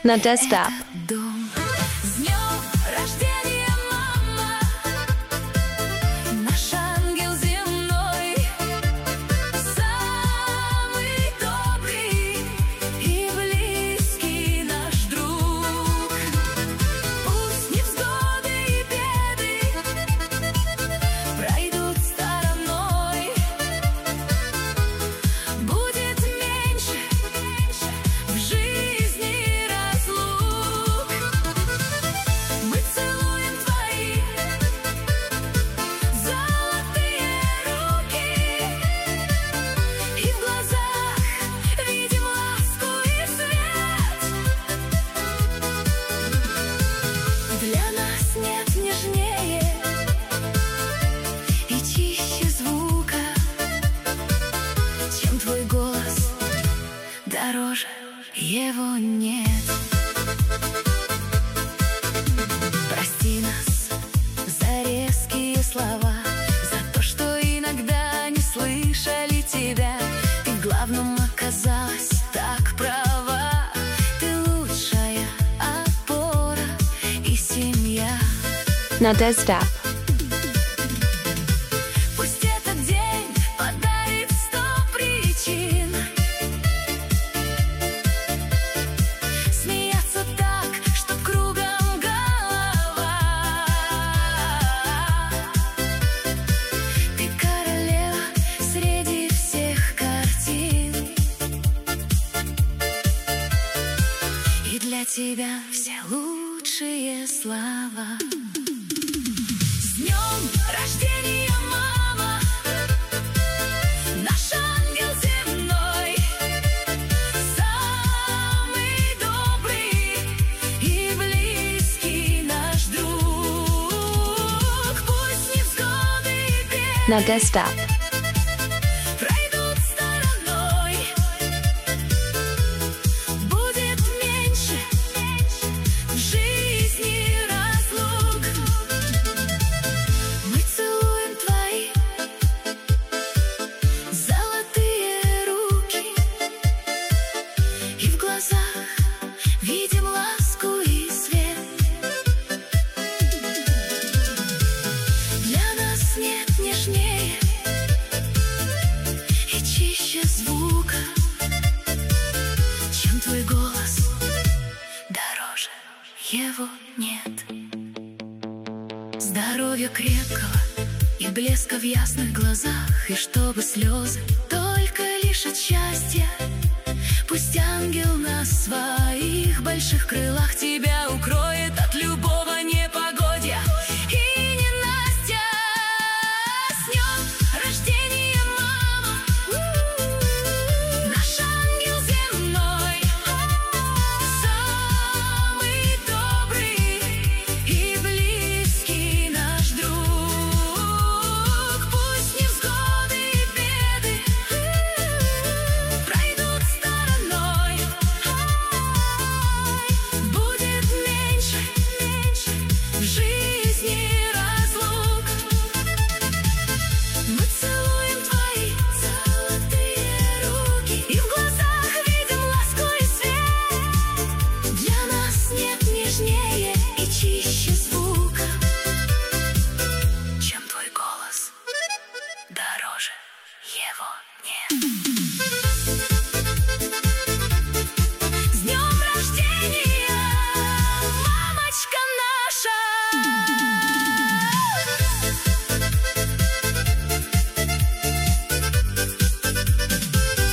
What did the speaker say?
на десктоп. С днем рождения, мама, наш ангел земной, самый добрый и близкий наш друг. Пусть невзгоды и беды пройдут стороной, будет меньше в жизни разлук. Мы целуем твои золотые руки, и в глазах видим ласку и свет. Для нас нет нежнее и чище звука, чем твой голос, дороже его нет. Прости нас за резкие слова, за то, что иногда не слышали тебя. Ты в главном оказалась так права. Ты лучшая опора и семья. На десктоп. Пусть этот день подарит 100 причин смеяться так, что кругом голова. Ты королева среди всех картин, и для тебя все лучшие слова. С днем рождения, мама, наш ангел земной, самый добрый и близкий наш друг. Пусть невзгоды и беды На десктоп. пройдут стороной, будет меньше в жизни разлук. Мы целуем твои золотые руки, и в глазах видим ласку и свет. Для нас нет нежнее и чище звука, чем твой голос, дороже его нет. Здоровья крепкого и блеска в ясных глазах, и чтобы слезы только лишь от счастья. Пусть ангел на своих больших крылах тебя